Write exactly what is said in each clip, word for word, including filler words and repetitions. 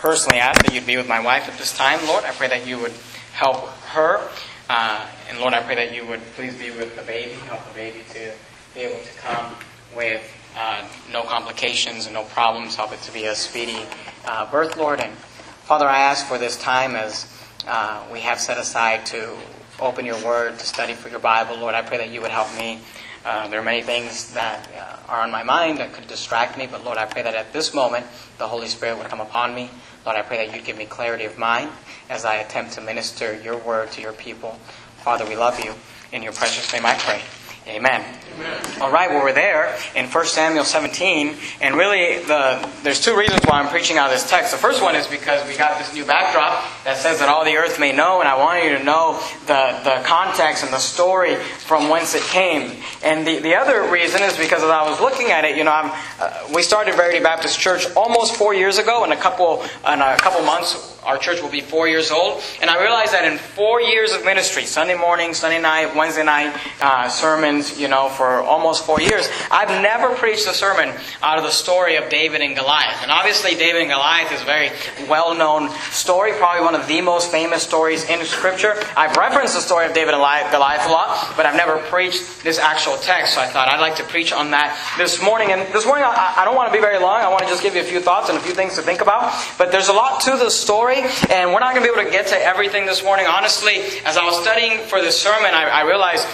personally ask that you'd be with my wife at this time. Lord, I pray that you would help her. Uh, and Lord, I pray that you would please be with the baby, help the baby to be able to come with uh, no complications and no problems. Help it to be a speedy uh, birth, Lord. And Father, I ask for this time as uh, we have set aside to open your word, to study for your Bible. Lord, I pray that you would help me. Uh, there are many things that uh, are on my mind that could distract me, but Lord, I pray that at this moment the Holy Spirit would come upon me. Lord, I pray that you'd give me clarity of mind as I attempt to minister your word to your people. Father, we love you. In your precious name I pray. Amen. Amen. All right, well, we're there in First Samuel seventeen, and really the there's two reasons why I'm preaching out of this text. The first one is because we got this new backdrop that says that all the earth may know, and I want you to know the, the context and the story from whence it came. And the, the other reason is because as I was looking at it, you know, I'm, uh, we started Verity Baptist Church almost four years ago. In a couple in a couple months, our church will be four years old. And I realized that in four years of ministry, Sunday morning, Sunday night, Wednesday night, uh, sermons, you know, for almost four years, I've never preached a sermon out of the story of David and Goliath. And obviously David and Goliath is a very well-known story, probably one of the most famous stories in Scripture. I've referenced the story of David and Goliath a lot, but I've never preached this actual text. So I thought I'd like to preach on that this morning. And this morning, I, I don't want to be very long. I want to just give you a few thoughts and a few things to think about. But there's a lot to the story, and we're not going to be able to get to everything this morning. Honestly, as I was studying for this sermon, I, I realized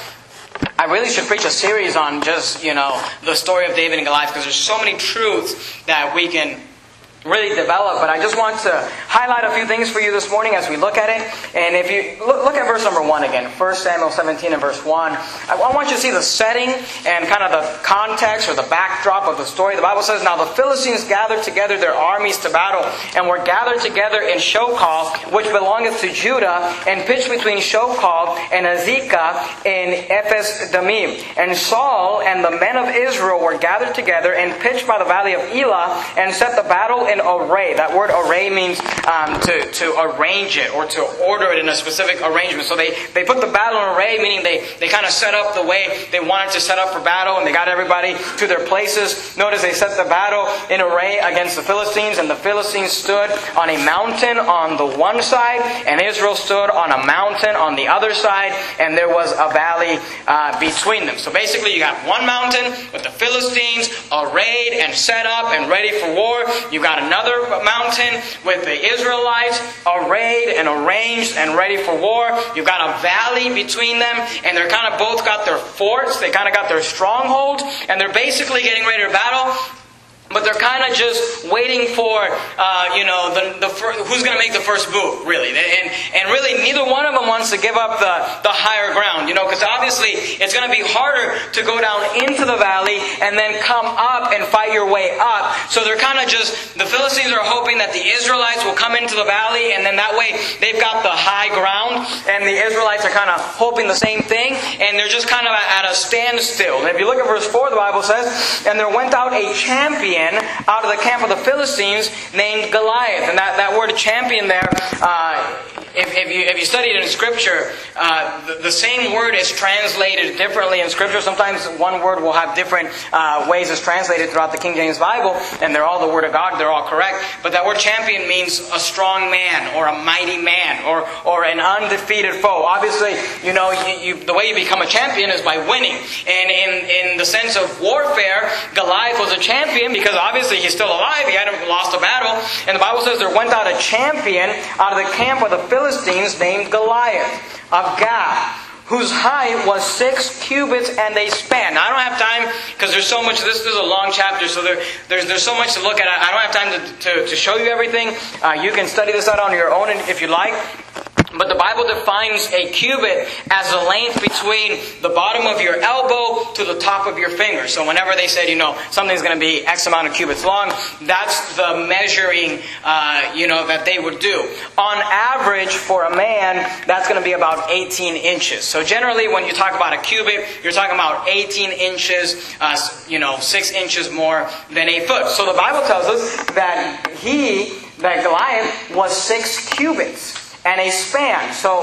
I really should preach a series on just, you know, the story of David and Goliath, because there's so many truths that we can really develop. But I just want to highlight a few things for you this morning as we look at it. And if you look, look at verse number one again, First Samuel seventeen and verse one. I want you to see the setting and kind of the context or the backdrop of the story. The Bible says, "Now the Philistines gathered together their armies to battle, and were gathered together in Shochal, which belongeth to Judah, and pitched between Shochal and Azekah in Ephes-Dammim. And Saul and the men of Israel were gathered together and pitched by the valley of Elah, and set the battle in array." That word array means um, to, to arrange it or to order it in a specific arrangement. So they, they put the battle in array, meaning they, they kind of set up the way they wanted to set up for battle, and they got everybody to their places. Notice they set the battle in array against the Philistines, and the Philistines stood on a mountain on the one side, and Israel stood on a mountain on the other side, and there was a valley uh, between them. So basically you have one mountain with the Philistines arrayed and set up and ready for war. You've got another mountain with the Israelites arrayed and arranged and ready for war. You've got a valley between them, and they're kind of both got their forts. They kind of got their strongholds, and they're basically getting ready to battle. But they're kind of just waiting for, uh, you know, the, the fir- who's going to make the first move, really. And and really, neither one of them wants to give up the, the higher ground, you know, because obviously it's going to be harder to go down into the valley and then come up and fight your way up. So they're kind of just, the Philistines are hoping that the Israelites will come into the valley, and then that way they've got the high ground, and the Israelites are kind of hoping the same thing, and they're just kind of at a standstill. And if you look at verse four, the Bible says, "And there went out a champion out of the camp of the Philistines named Goliath." And that, that word champion there, uh, if, if you if you study it in Scripture, uh, the, the same word is translated differently in Scripture. Sometimes one word will have different uh, ways it's translated throughout the King James Bible, and they're all the Word of God, they're all correct. But that word champion means a strong man, or a mighty man, or or an undefeated foe. Obviously, you know, you, you, the way you become a champion is by winning. And in, in the sense of warfare, Goliath was a champion because obviously he's still alive. He hadn't lost a battle. And the Bible says there went out a champion out of the camp of the Philistines named Goliath of Gath, whose height was six cubits and a span. Now, I don't have time because there's so much. This, this is a long chapter, so there, there's there's so much to look at. I don't have time to, to, to show you everything. Uh, you can study this out on your own if you like. But the Bible defines a cubit as the length between the bottom of your elbow to the top of your finger. So whenever they said, you know, something's going to be X amount of cubits long, that's the measuring, uh, you know, that they would do. On average, for a man, that's going to be about eighteen inches. So generally, when you talk about a cubit, you're talking about eighteen inches, uh, you know, six inches more than a foot. So the Bible tells us that he, that Goliath, was six cubits and a span. So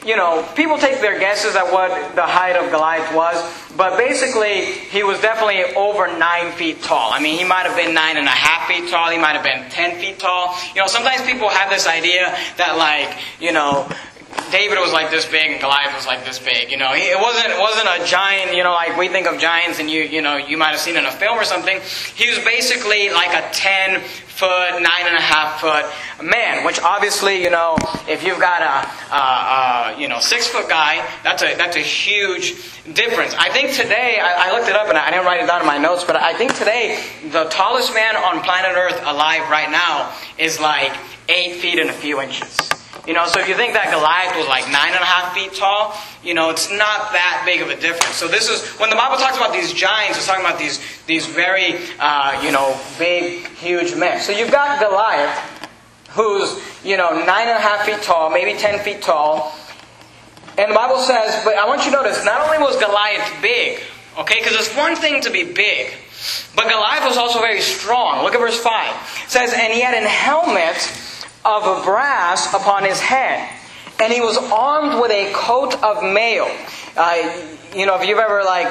you know, people take their guesses at what the height of Goliath was, but basically he was definitely over nine feet tall. I mean, he might have been nine and a half feet tall. He might have been ten feet tall. You know, sometimes people have this idea that, like, you know, David was like this big and Goliath was like this big. You know, he, it wasn't it wasn't a giant. You know, like we think of giants, and you you know you might have seen in a film or something. He was basically like a ten foot, nine and a half foot man. Which obviously, you know, if you've got a, a, a you know six foot guy, that's a that's a huge difference. I think today I, I looked it up and I didn't write it down in my notes, but I think today the tallest man on planet Earth alive right now is like eight feet and a few inches. You know, so if you think that Goliath was like nine and a half feet tall, you know, it's not that big of a difference. So this is, when the Bible talks about these giants, it's talking about these these very, uh, you know, big, huge men. So you've got Goliath, who's, you know, nine and a half feet tall, maybe ten feet tall. And the Bible says, but I want you to notice, not only was Goliath big, okay, because it's one thing to be big, but Goliath was also very strong. Look at verse five. It says, and he had an helmet of brass upon his head, and he was armed with a coat of mail. Uh, you know, if you've ever like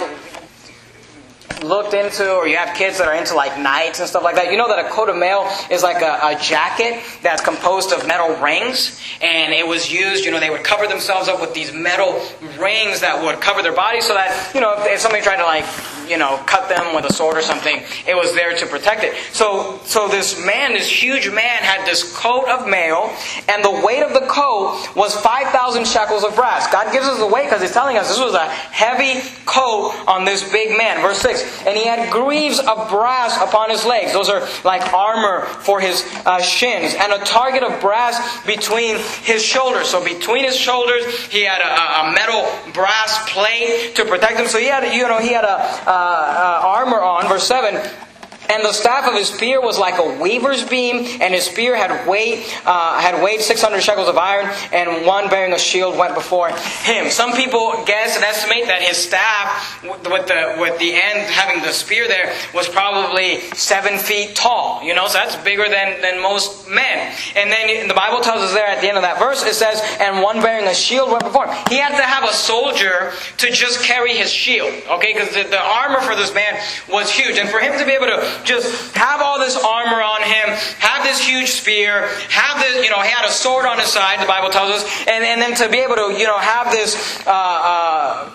looked into, or you have kids that are into like knights and stuff like that, you know that a coat of mail is like a, a jacket that's composed of metal rings, and it was used, you know, they would cover themselves up with these metal rings that would cover their body so that, you know, if, if somebody tried to like, you know, cut them with a sword or something, it was there to protect it. So, so this man, this huge man, had this coat of mail, and the weight of the coat was five thousand shekels of brass. God gives us the weight because He's telling us this was a heavy coat on this big man. Verse six, and he had greaves of brass upon his legs. Those are like armor for his uh, shins, and a target of brass between his shoulders. So between his shoulders, he had a, a metal brass plate to protect him. So he had, you know, he had a Uh, uh, armor on, verse seven, and the staff of his spear was like a weaver's beam, and his spear had weight, uh, had weighed six hundred shekels of iron, and one bearing a shield went before him. Some people guess and estimate that his staff, with the with the end having the spear there, was probably seven feet tall. You know, so that's bigger than, than most men. And then the Bible tells us there at the end of that verse, it says, and one bearing a shield went before him. He had to have a soldier to just carry his shield, okay? Because the, the armor for this man was huge, and for him to be able to just have all this armor on him, have this huge spear, have this, you know, he had a sword on his side, the Bible tells us, and, and then to be able to, you know, have this, uh, uh,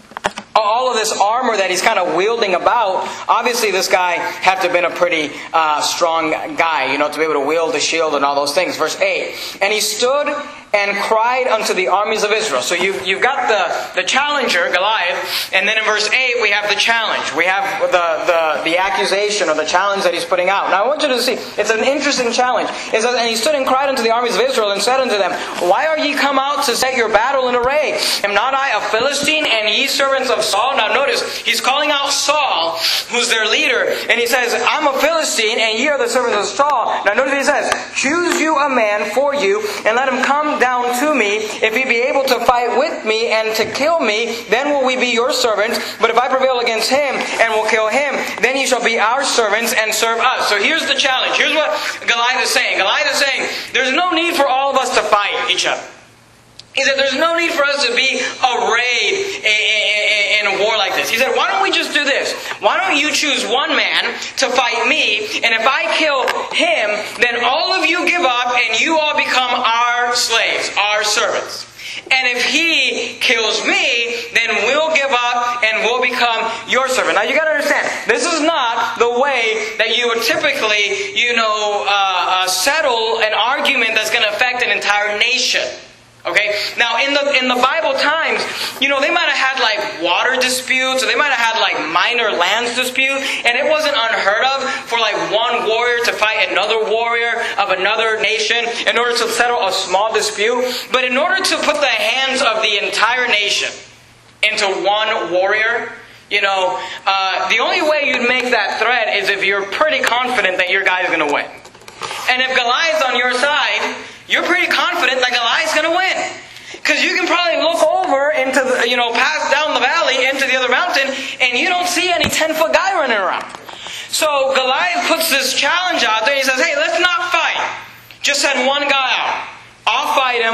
all of this armor that he's kind of wielding about, obviously this guy had to have been a pretty uh, strong guy, you know, to be able to wield the shield and all those things. Verse eight, and he stood and cried unto the armies of Israel. So you've, you've got the, the challenger, Goliath, and then in verse eight we have the challenge. We have the, the, the accusation or the challenge that he's putting out. Now I want you to see, it's an interesting challenge. It says, and he stood and cried unto the armies of Israel and said unto them, why are ye come out to set your battle in array? Am not I a Philistine, and ye servants of Saul? Now notice, he's calling out Saul, who's their leader, and he says, I'm a Philistine, and ye are the servants of Saul. Now notice what he says, choose you a man for you, and let him come down to me. If he be able to fight with me and to kill me, then will we be your servants. But if I prevail against him and will kill him, then ye shall be our servants and serve us. So here's the challenge. Here's what Goliath is saying. Goliath is saying, there's no need for all of us to fight each other. He said, there's no need for us to be arrayed in, in, in a war like this. He said, why don't we just do this? Why don't you choose one man to fight me, and if I kill him, then all of you give up and you all become our slaves, our servants. And if he kills me, then we'll give up and we'll become your servant. Now you got to understand, this is not the way that you would typically, you know, uh, uh, settle an argument that's going to affect an entire nation. Okay. Now, in the in the Bible times, you know, they might have had like water disputes, or they might have had like minor lands dispute, and it wasn't unheard of for like one warrior to fight another warrior of another nation in order to settle a small dispute. But in order to put the hands of the entire nation into one warrior, you know, uh, the only way you'd make that threat is if you're pretty confident that your guy is going to win. And if Goliath's on your side, you're pretty confident that Goliath's going to win. Because you can probably look over into the, you know, pass down the valley into the other mountain, and you don't see any ten-foot guy running around. So Goliath puts this challenge out there. He says, hey, let's not fight. Just send one guy out. I'll fight him,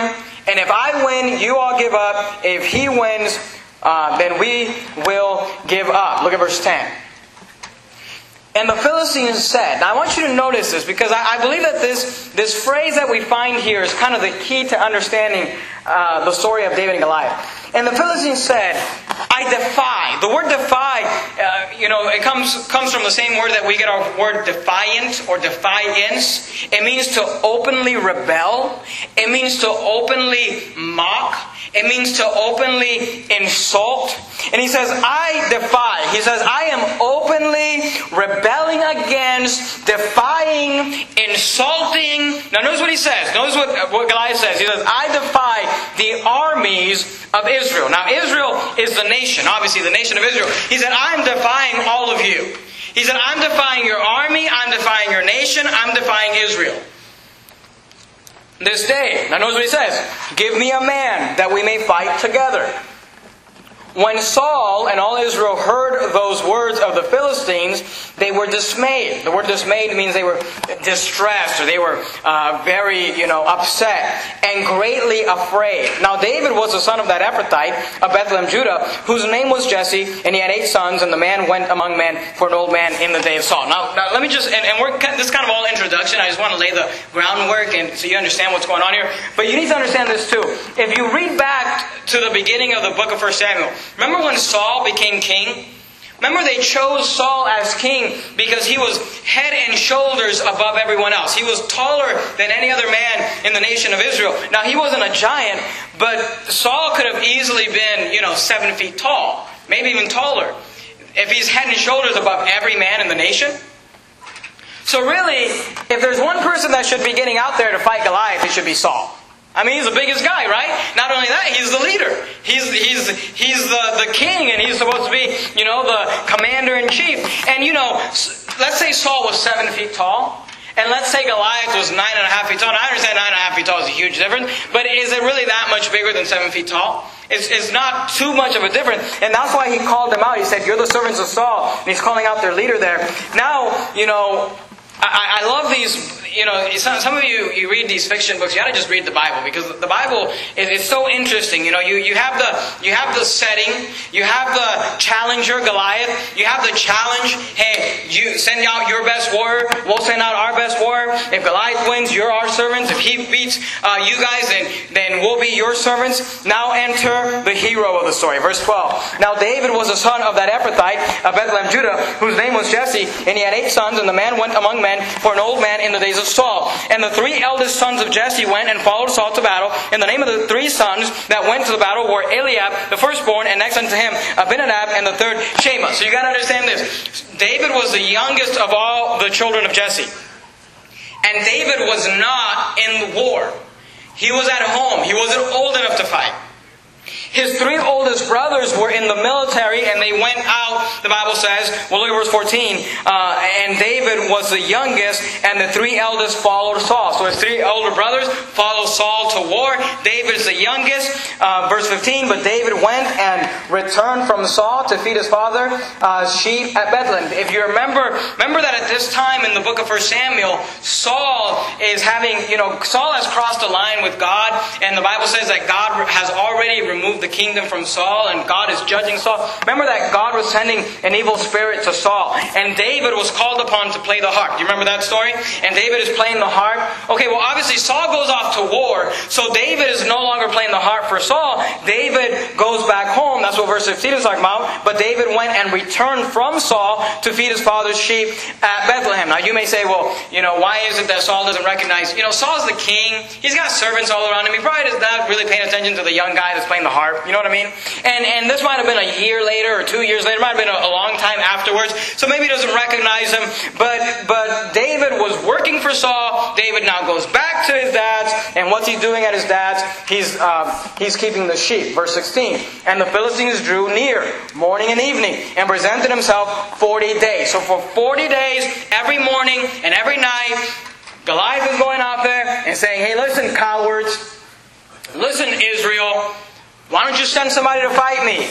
And if I win, you all give up. If he wins, uh, then we will give up. Look at verse ten. And the Philistines said, now I want you to notice this, because I, I believe that this, this phrase that we find here is kind of the key to understanding uh, the story of David and Goliath. And the Philistines said, I defy. The word defy, uh, you know, it comes comes from the same word that we get our word defiant or defiance. It means to openly rebel. It means to openly mock. It means to openly insult. And he says, I defy. He says, I am openly rebelling against, defying, insulting. Now notice what he says. Notice what, what Goliath says. He says, I defy the armies of Israel. Now Israel is the nation. Obviously the nation of Israel. He said, I'm defying all of you. He said, I'm defying your army. I'm defying your nation. I'm defying Israel. This day, now notice what he says, give me a man that we may fight together. When Saul and all Israel heard those words of the Philistines, they were dismayed. The word dismayed means they were distressed, or they were uh, very, you know, upset and greatly afraid. Now David was the son of that Ephrathite of Bethlehem, Judah, whose name was Jesse, and he had eight sons, and the man went among men for an old man in the day of Saul. Now, now let me just, and, and we're this is kind of all introduction. I just want to lay the groundwork, and so you understand what's going on here. But you need to understand this too. If you read back to the beginning of the book of First Samuel, remember when Saul became king? Remember they chose Saul as king because he was head and shoulders above everyone else. He was taller than any other man in the nation of Israel. Now he wasn't a giant, but Saul could have easily been, you know, seven feet tall. Maybe even taller. If he's head and shoulders above every man in the nation. So really, if there's one person that should be getting out there to fight Goliath, it should be Saul. I mean, he's the biggest guy, right? Not only that, he's the leader. He's he's he's the, the king, and he's supposed to be, you know, the commander-in-chief. And, you know, let's say Saul was seven feet tall, and let's say Goliath was nine and a half feet tall. And I understand nine and a half feet tall is a huge difference, but is it really that much bigger than seven feet tall? It's, it's not too much of a difference. And that's why he called them out. He said, you're the servants of Saul. And he's calling out their leader there. Now, you know, I, I love these, you know, some, some of you, you read these fiction books, you got to just read the Bible, because the Bible is it's so interesting. You know, you, you have the you have the setting, you have the challenger, Goliath, you have the challenge, hey, you send out your best warrior, we'll send out our best warrior. If Goliath wins, you're our servants. If he beats uh, you guys, then, then we'll be your servants. Now enter the hero of the story. Verse twelve. Now David was the son of that Ephrathite of Bethlehem, Judah, whose name was Jesse, and he had eight sons, and the man went among men for an old man in the days of Saul. And the three eldest sons of Jesse went and followed Saul to battle. And the name of the three sons that went to the battle were Eliab, the firstborn, and next unto him Abinadab, and the third Shammah. So you got to understand this. David was the youngest of all the children of Jesse. And David was not in the war. He was at home. He wasn't old enough to fight. His three oldest brothers were in the military, and they went out, the Bible says, well, look at verse fourteen, uh, and David was the youngest, and the three eldest followed Saul. So his three older brothers followed Saul to war. David is the youngest. Uh, verse fifteen, but David went and returned from Saul to feed his father's uh, sheep at Bethlehem. If you remember, remember that at this time in the book of First Samuel, Saul is having, you know, Saul has crossed a line with God, and the Bible says that God has already removed the kingdom from Saul, and God is judging Saul. Remember that God was sending an evil spirit to Saul, and David was called upon to play the harp. Do you remember that story? And David is playing the harp. Okay, well obviously Saul goes off to war, so David is no longer playing the harp for Saul. David goes back home. That's what verse fifteen is talking about. But David went and returned from Saul to feed his father's sheep at Bethlehem. Now you may say, well, you know, why is it that Saul doesn't recognize, you know, Saul's the king. He's got servants all around him. He probably is not really paying attention to the young guy that's playing the harp. You know what I mean? And and this might have been a year later or two years later. It might have been a, a long time afterwards. So maybe he doesn't recognize him. But but David was working for Saul. David now goes back to his dad's. And what's he doing at his dad's? He's uh, he's keeping the sheep. Verse sixteen. And the Philistines drew near morning and evening and presented himself forty days. So for forty days, every morning and every night, Goliath is going out there and saying, hey, listen, cowards. Listen, Israel. Why don't you send somebody to fight me?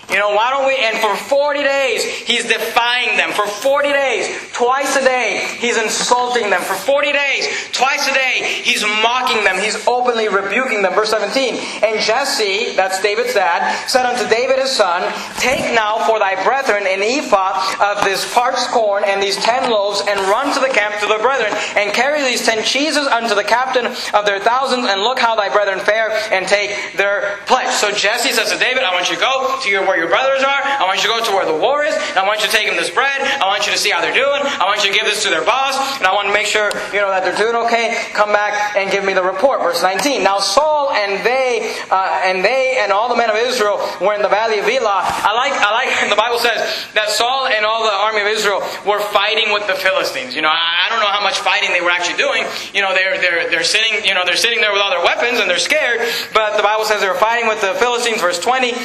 You know, why don't we? And for forty days, he's defying them. For forty days, twice a day, he's insulting them. For forty days, twice a day, he's mocking them. He's openly rebuking them. Verse seventeen. And Jesse, that's David's dad, said unto David his son, Take now for thy brethren an ephah of this parched corn and these ten loaves, and run to the camp to the brethren, and carry these ten cheeses unto the captain of their thousands, and look how thy brethren fare, and take their pledge. So Jesse says to David, I want you to go to your where your brothers are. I want you to go to where the war is. And I want you to take them this bread. I want you to see how they're doing. I want you to give this to their boss. And I want to make sure, you know, that they're doing okay. Come back and give me the report. Verse nineteen. Now Saul and they uh, and they and all the men of Israel were in the valley of Elah. I like I like the Bible says that Saul and all the army of Israel were fighting with the Philistines. You know, I, I don't know how much fighting they were actually doing. You know, they're they're they're sitting. You know, they're sitting there with all their weapons and they're scared. But the Bible says they were fighting with the Philistines. Verse twenty.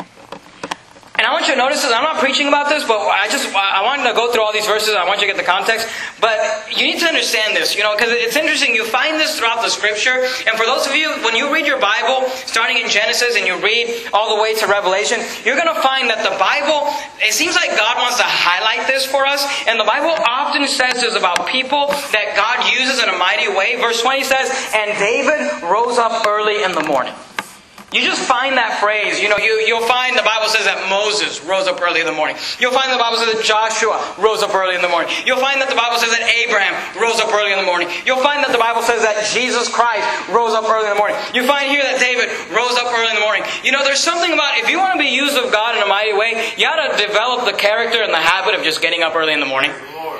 And I want you to notice this. I'm not preaching about this, but I just I wanted to go through all these verses. I want you to get the context. But you need to understand this, you know, because it's interesting. You find this throughout the Scripture. And for those of you, when you read your Bible, starting in Genesis and you read all the way to Revelation, you're going to find that the Bible, it seems like God wants to highlight this for us. And the Bible often says this about people that God uses in a mighty way. Verse twenty says, And David rose up early in the morning. You just find that phrase. You know, you, you'll find the Bible says that Moses rose up early in the morning. You'll find the Bible says that Joshua rose up early in the morning. You'll find that the Bible says that Abraham rose up early in the morning. You'll find that the Bible says that Jesus Christ rose up early in the morning. You find here that David rose up early in the morning. You know, there's something about, if you want to be used of God in a mighty way, you ought to develop the character and the habit of just getting up early in the morning.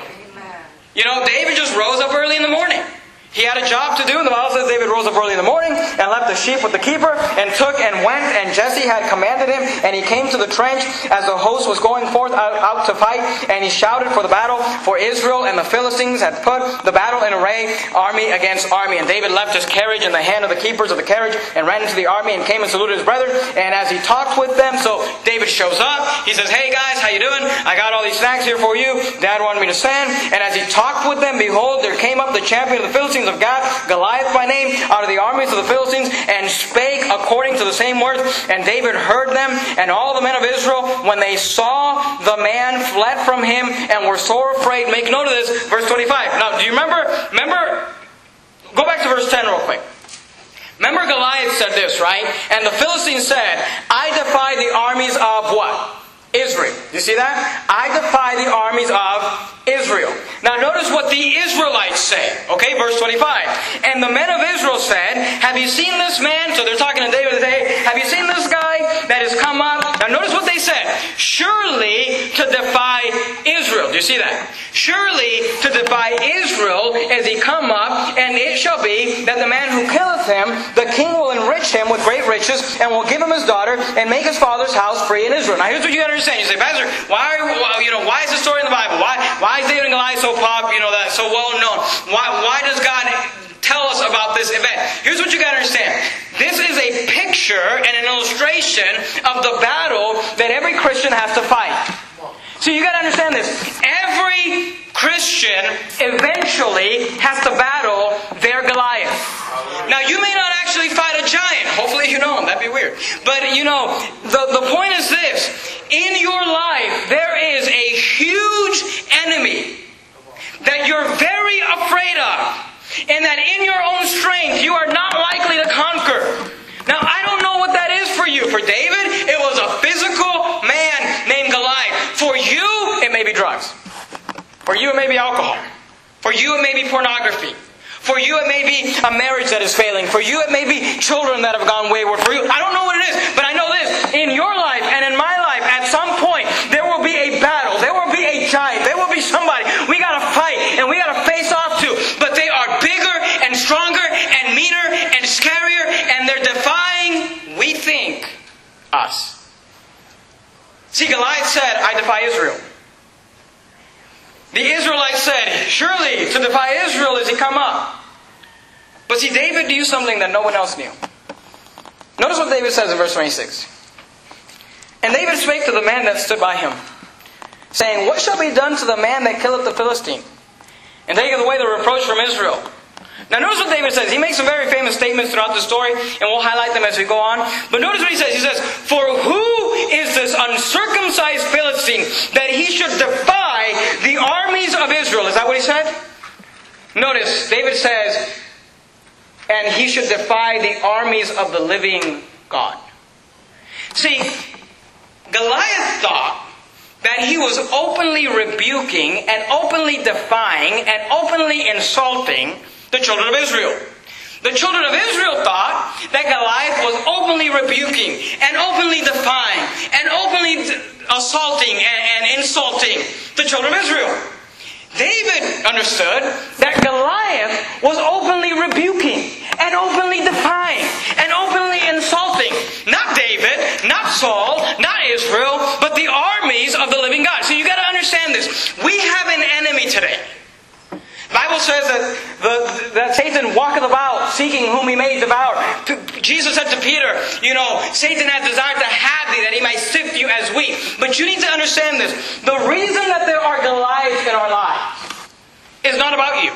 You know, David just rose up early in the morning. He had a job to do, and the Bible says David rose up early in the morning and left the sheep with the keeper and took and went, and Jesse had commanded him, and he came to the trench as the host was going forth out, out to fight, and he shouted for the battle, for Israel and the Philistines had put the battle in array, army against army. And David left his carriage in the hand of the keepers of the carriage and ran into the army and came and saluted his brethren. And as he talked with them, so David shows up, he says, Hey guys, how you doing? I got all these snacks here for you. Dad wanted me to send. And as he talked with them, behold, there came up the champion of the Philistines of God, Goliath by name, out of the armies of the Philistines, and spake according to the same words. And David heard them, and all the men of Israel, when they saw the man, fled from him, and were sore afraid. Make note of this, verse twenty-five. Now, do you remember, remember, go back to verse ten real quick. Remember Goliath said this, right? And the Philistines said, I defy the armies of what? Israel. Do you see that? I defy the armies of Israel. Now notice what the Israelites say. Okay, verse twenty-five. And the men of Israel said, Have you seen this man? So they're talking to David today. Have you seen this guy that has come up? Now notice what they said. Surely to defy Israel. Do you see that? Surely to defy Israel is he come up, and it shall be that the man who killeth him, the king will enrich him with great riches, and will give him his daughter, and make his father's house free in Israel. Now here's what you got to understand. You say, Pastor, why are, you know, why is the story in the Bible? Why why is David and Goliath so pop, you know, that so well known? Why why does God tell us about this event? Here's what you got to understand. This is a picture and an illustration of the battle that every Christian has to fight. So you got to understand this. Every Christian eventually has to battle their Goliath. Now you may not actually fight a giant. Hopefully you know him. That'd be weird. But you know, the, the point is this. In your life, there is a huge enemy that you're very afraid of. And that in your own strength, you are not likely to conquer. Now, I don't know what that is for you. For David, it was a physical man named Goliath. For you, it may be drugs. For you, it may be alcohol. For you, it may be pornography. For you, it may be a marriage that is failing. For you, it may be children that have gone wayward. For you, I don't know what it is, but I know this. In your life and in my life, at some point, there will be a battle. There will be a giant. There will be somebody we got to fight and we got to face off to. But they are bigger and stronger and meaner and scarier, and they're defying, we think, us. See, Goliath said, I defy Israel. The Israelites said, surely to defy Israel is he come up. But see, David knew something that no one else knew. Notice what David says in verse twenty-six. And David spake to the man that stood by him, saying, What shall be done to the man that killeth the Philistine, and taketh away the reproach from Israel? Now notice what David says. He makes some very famous statements throughout the story, and we'll highlight them as we go on. But notice what he says. He says, For who is this uncircumcised Philistine that he should defy the armies of Israel. Is that what he said? Notice, David says, and he should defy the armies of the living God. See, Goliath thought that he was openly rebuking and openly defying and openly insulting the children of Israel. The children of Israel thought that Goliath was openly rebuking and openly defying and openly assaulting and, and insulting the children of Israel. David understood that Goliath was openly rebuking and openly defying and openly insulting not David, not Saul, not Israel, but the armies of the living God. So you got to understand this. We have an enemy today. The Bible says that, the, that Satan walketh about seeking whom he may devour. Jesus said to Peter, you know, Satan has desired to have thee that he might sift you as wheat. But you need to understand this. The reason that there are Goliaths in our lives is not about you.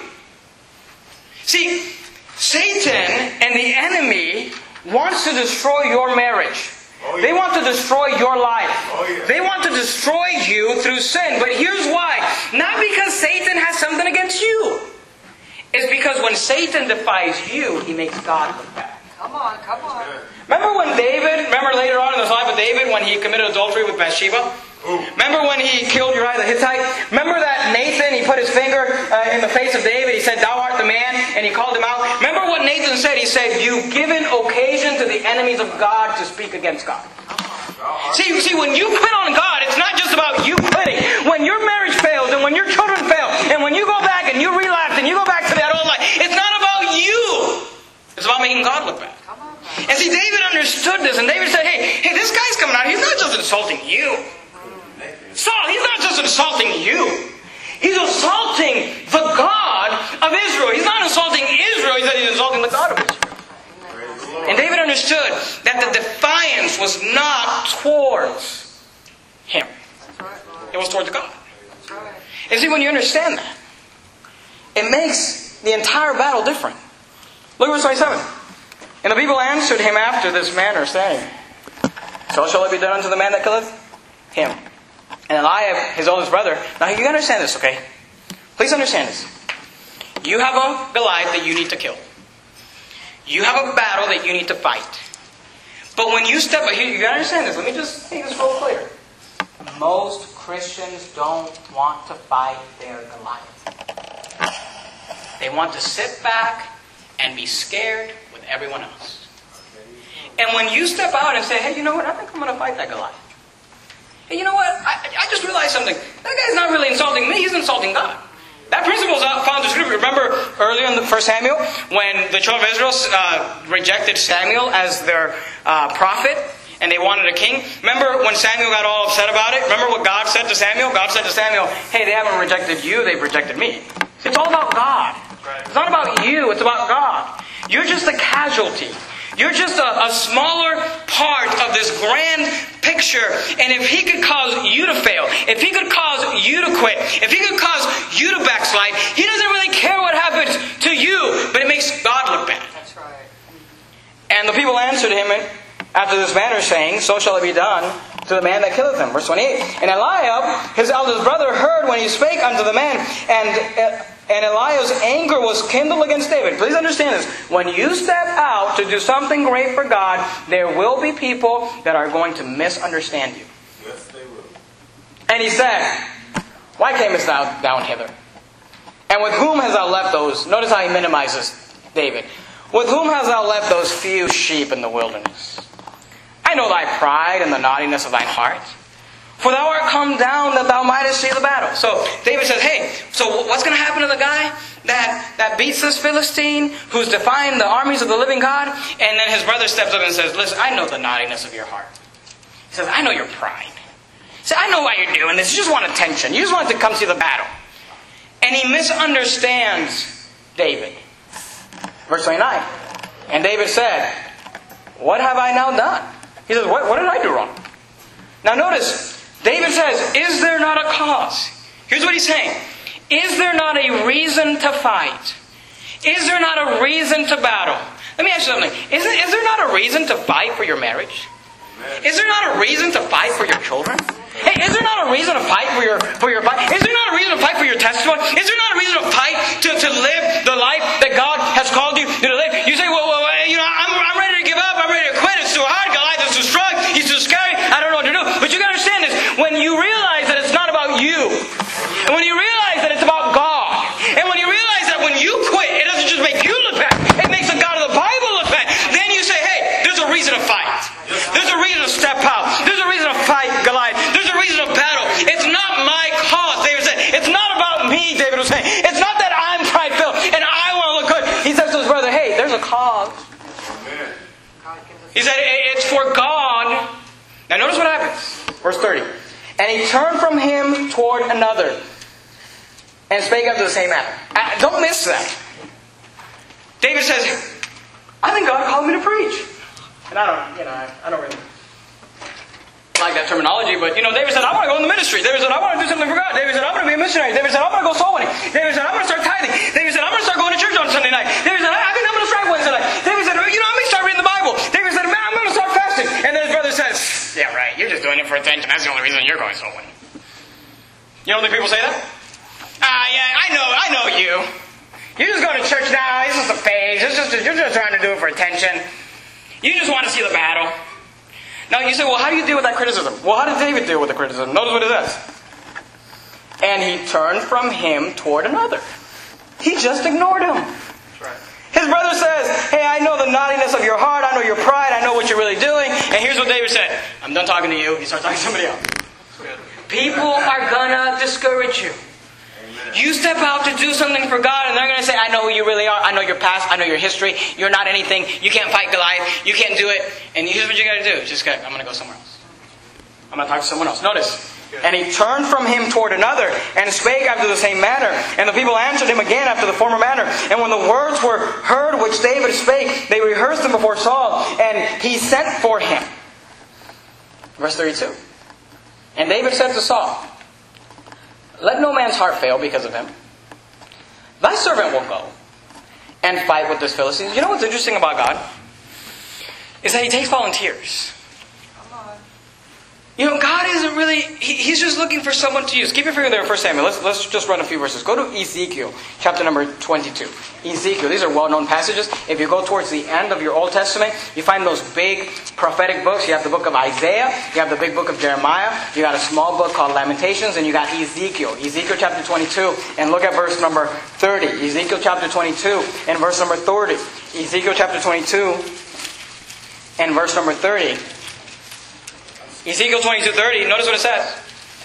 See, Satan and the enemy wants to destroy your marriage. Oh, yeah. They want to destroy your life. Oh, yeah. They want to destroy you through sin. But here's why. Not because Satan has something against you. It's because when Satan defies you, he makes God look bad. Come on, come on. Remember when David, remember later on in the life of David when he committed adultery with Bathsheba? Ooh. Remember when he killed Uriah the Hittite? Remember that Nathan, he put his finger uh, in the face of David. He said, thou art the man. And he called him out. Remember what Nathan said? He said, you've given occasion to the enemies of God to speak against God. See, see, when you quit on God, it's not just about you quitting. When your marriage fails and when your children fail and when you go back and you relapse and you go back to that old life, it's not about you. It's about making God look bad. And see, David understood this. And David said, hey, hey, this guy's coming out. He's not just insulting you. Saul, he's not just insulting you. He's insulting the God of Israel. He's not insulting Israel. He said he's insulting the God of Israel. And David understood that the defiance was not towards him. It was towards God. And see, when you understand that, it makes the entire battle different. Look at verse twenty-seven. And the people answered him after this manner, saying, so shall it be done unto the man that killeth him. And Eliab, his oldest brother. Now you understand this, okay? Please understand this. You have a Goliath that you need to kill. You have a battle that you need to fight. But when you step up, you gotta understand this. Let me just make this real clear. Most Christians don't want to fight their Goliath. They want to sit back and be scared with everyone else. And when you step out and say, hey, you know what? I think I'm going to fight that Goliath. Hey, you know what? I, I just realized something. That guy's not really insulting me. He's insulting God. That principle is found in Scripture. Remember earlier in the First Samuel when the children of Israel uh, rejected Samuel as their uh, prophet and they wanted a king? Remember when Samuel got all upset about it? Remember what God said to Samuel? God said to Samuel, hey, they haven't rejected you, they've rejected me. It's all about God. It's not about you, it's about God. You're just a casualty. You're just a, a smaller part of this grand picture. And if He could cause you to fail, if He could cause you to quit, if He could cause you to backslide, He doesn't really care what happens to you, but it makes God look bad. That's right. And the people answered him after this manner, saying, so shall it be done to the man that killeth him. Verse twenty-eight. And Eliab, his eldest brother, heard when he spake unto the man, and... And Eliab's anger was kindled against David. Please understand this. When you step out to do something great for God, there will be people that are going to misunderstand you. Yes, they will. And he said, why camest thou down hither? And with whom hast thou left those? Notice how he minimizes David. With whom hast thou left those few sheep in the wilderness? I know thy pride and the naughtiness of thine heart. For thou art come down that thou mightest see the battle. So David says, hey, so what's going to happen to the guy that, that beats this Philistine, who's defying the armies of the living God? And then his brother steps up and says, listen, I know the naughtiness of your heart. He says, I know your pride. He says, I know why you're doing this. You just want attention. You just want to come see the battle. And he misunderstands David. Verse twenty-nine. And David said, what have I now done? He says, what, what did I do wrong? Now notice, David says, is there not a cause? Here's what he's saying. Is there not a reason to fight? Is there not a reason to battle? Let me ask you something. Is, it, is there not a reason to fight for your marriage? Is there not a reason to fight for your children? Hey, is there not a reason to fight for your for your fight? Is there not a reason to fight for your testimony? Is there not a reason to fight to, to live the life that God has called you to live? You say, well, well you know, I'm, I'm ready to give up. I'm ready to quit. It's too hard. Goliath is too strong. He's too scary. I don't know what to do. But you got to understand this. When you realize that it's not about you, and when you realize that it's about God, and when you realize that when you quit, it doesn't just make you look bad. It makes the God of the Bible look bad. Then you say, hey, there's a reason to fight. There's a reason to step out. There's a reason to fight Goliath. There's a reason to battle. It's not my cause, David said. It's not about me, David was saying. It's not that I'm pride-filled and I want to look good. He says to his brother, hey, there's a cause. He said, it's for God. Now notice what happens. Verse thirty. And he turned from him toward another and spake after the same manner. Don't miss that. David says, I think God called me to preach. And I don't, you know, I, I don't really like that terminology, but, you know, David said, I want to go in the ministry. David said, I want to do something for God. David said, I'm going to be a missionary. David said, I'm going to go soul winning. David said, I'm going to start tithing. David said, I'm going to start going to church on Sunday night. David said, I think I'm going to strive Wednesday night. David said, you know, I'm going to start reading the Bible. David said, man, I'm going to start fasting. And then his brother says, yeah, right, you're just doing it for attention. That's the only reason you're going soul winning. You know when people say that? Ah, yeah, I know, I know you. You're just going to church now. It's just a phase. It's just, you're just trying to do it for attention. You just want to see the battle. Now you say, well, how do you deal with that criticism? Well, how did David deal with the criticism? Notice what it says. And he turned from him toward another. He just ignored him. That's right. His brother says, hey, I know the naughtiness of your heart. I know your pride. I know what you're really doing. And here's what David said. I'm done talking to you. He starts talking to somebody else. People are going to discourage you. You step out to do something for God and they're going to say, I know who you really are. I know your past. I know your history. You're not anything. You can't fight Goliath. You can't do it. And here's what you got to do. Just go, I'm going to go somewhere else. I'm going to talk to someone else. Notice. And he turned from him toward another and spake after the same manner. And the people answered him again after the former manner. And when the words were heard which David spake, they rehearsed them before Saul. And he sent for him. Verse thirty-two. And David said to Saul, let no man's heart fail because of him. Thy servant will go and fight with this Philistine. You know what's interesting about God? Is that He takes volunteers. You know, God isn't really, he, He's just looking for someone to use. Keep your finger there in First Samuel. Let's, let's just run a few verses. Go to Ezekiel, chapter number twenty-two. Ezekiel, these are well-known passages. If you go towards the end of your Old Testament, you find those big prophetic books. You have the book of Isaiah. You have the big book of Jeremiah. You got a small book called Lamentations. And you got Ezekiel. Ezekiel chapter twenty-two. And look at verse number thirty. Ezekiel chapter twenty-two and verse number thirty. Ezekiel chapter twenty-two and verse number thirty. Ezekiel twenty-two thirty, notice what it says.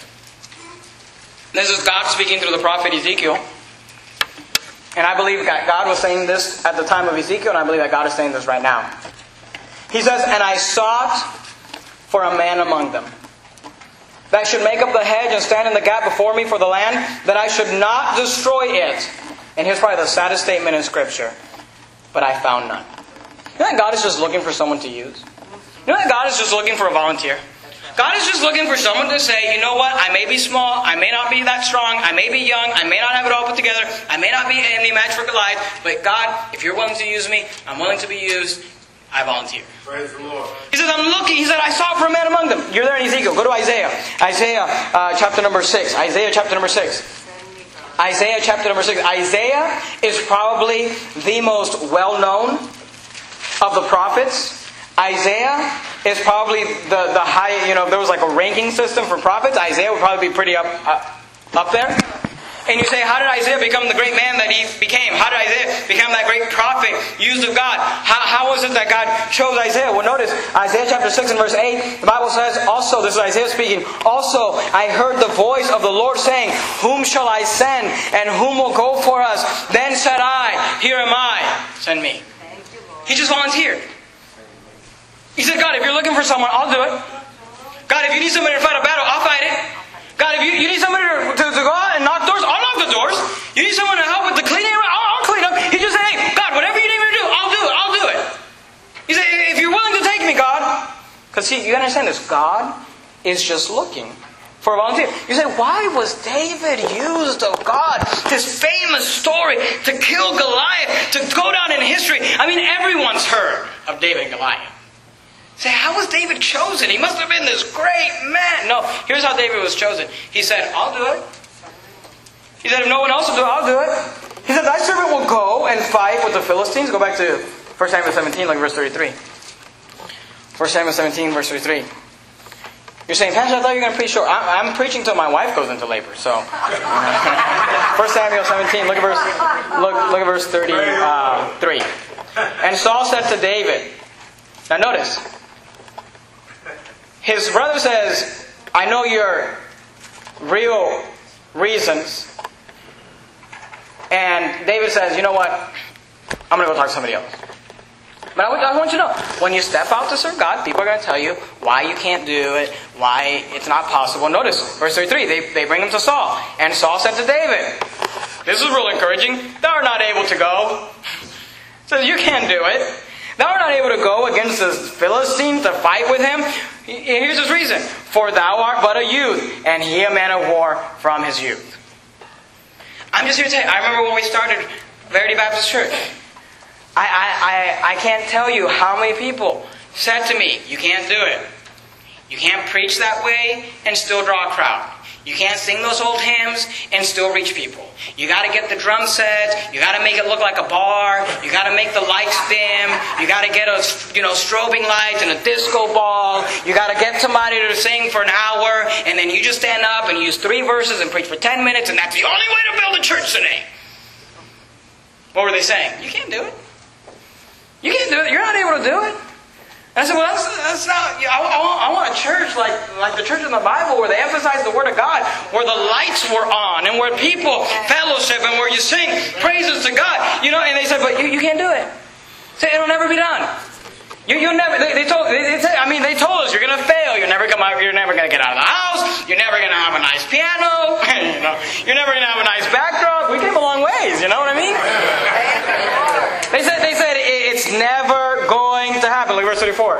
This is God speaking through the prophet Ezekiel. And I believe that God was saying this at the time of Ezekiel, and I believe that God is saying this right now. He says, and I sought for a man among them, that should make up the hedge and stand in the gap before me for the land, that I should not destroy it. And here's probably the saddest statement in Scripture. But I found none. You know that God is just looking for someone to use? You know that God is just looking for a volunteer? God is just looking for someone to say, you know what, I may be small, I may not be that strong, I may be young, I may not have it all put together, I may not be any match for Goliath, but God, if you're willing to use me, I'm willing to be used, I volunteer. Praise the Lord. He says, I'm looking, he said, I sought for a man among them. You're there in Ezekiel, go to Isaiah. Isaiah uh, chapter number six. Isaiah chapter number six. Isaiah chapter number six. Isaiah is probably the most well-known of the prophets. Isaiah is probably the, the high, you know, if there was like a ranking system for prophets, Isaiah would probably be pretty up, up up there. And you say, how did Isaiah become the great man that he became? How did Isaiah become that great prophet used of God? How, how was it that God chose Isaiah? Well, notice, Isaiah chapter six and verse eight, the Bible says, also, this is Isaiah speaking, also I heard the voice of the Lord saying, whom shall I send, and whom will go for us? Then said I, here am I, send me. He just volunteered. He said, God, if you're looking for someone, I'll do it. God, if you need somebody to fight a battle, I'll fight it. God, if you, you need somebody to, to, to go out and knock doors, I'll knock the doors. You need someone to help with the cleaning, I'll, I'll clean up. He just said, hey, God, whatever you need me to do, I'll do it. I'll do it. He said, if you're willing to take me, God. Because see, you understand this. God is just looking for a volunteer. You say, why was David used of God? His famous story to kill Goliath, to go down in history. I mean, everyone's heard of David and Goliath. Say, how was David chosen? He must have been this great man. No, here's how David was chosen. He said, I'll do it. He said, if no one else will do it, I'll do it. He said, thy servant will go and fight with the Philistines. Go back to First Samuel seventeen, look at verse thirty-three. First Samuel seventeen, verse thirty-three. You're saying, Pastor, I thought you were going to preach short. I'm, I'm preaching till my wife goes into labor. So, First Samuel seventeen, look at verse, look, look at verse thirty-three. And Saul said to David, now notice, his brother says, I know your real reasons. And David says, you know what? I'm going to go talk to somebody else. But I want you to know, when you step out to serve God, people are going to tell you why you can't do it, why it's not possible. Notice, verse thirty-three, they, they bring him to Saul. And Saul said to David, this is real encouraging, thou art not able to go. Says, you can't do it. Thou art not able to go against the Philistine to fight with him. Here's his reason. For thou art but a youth, and he a man of war from his youth. I'm just here to tell you, I remember when we started Verity Baptist Church. I, I, I, I can't tell you how many people said to me, you can't do it. You can't preach that way and still draw a crowd. You can't sing those old hymns and still reach people. You got to get the drum set. You got to make it look like a bar. You got to make the lights dim. You got to get a you know strobing lights and a disco ball. You got to get somebody to sing for an hour, and then you just stand up and use three verses and preach for ten minutes, and that's the only way to build a church today. What were they saying? You can't do it. You can't do it. You're not able to do it. And I said, well, that's, that's not, I, I, want, I want a church like, like the church in the Bible where they emphasize the Word of God, where the lights were on, and where people fellowship, and where you sing praises to God. You know, and they said, but you, you can't do it. Say, it'll never be done. You, you'll never, they, they told, they, they said, I mean, they told us, you're going to fail. You're never, come out, you're never going to get out of the house. You're never going to have a nice piano. you know, you're never going to have a nice backdrop. We came a long ways, you know what I mean? They said, they said it's never going to happen. Look at verse thirty-four.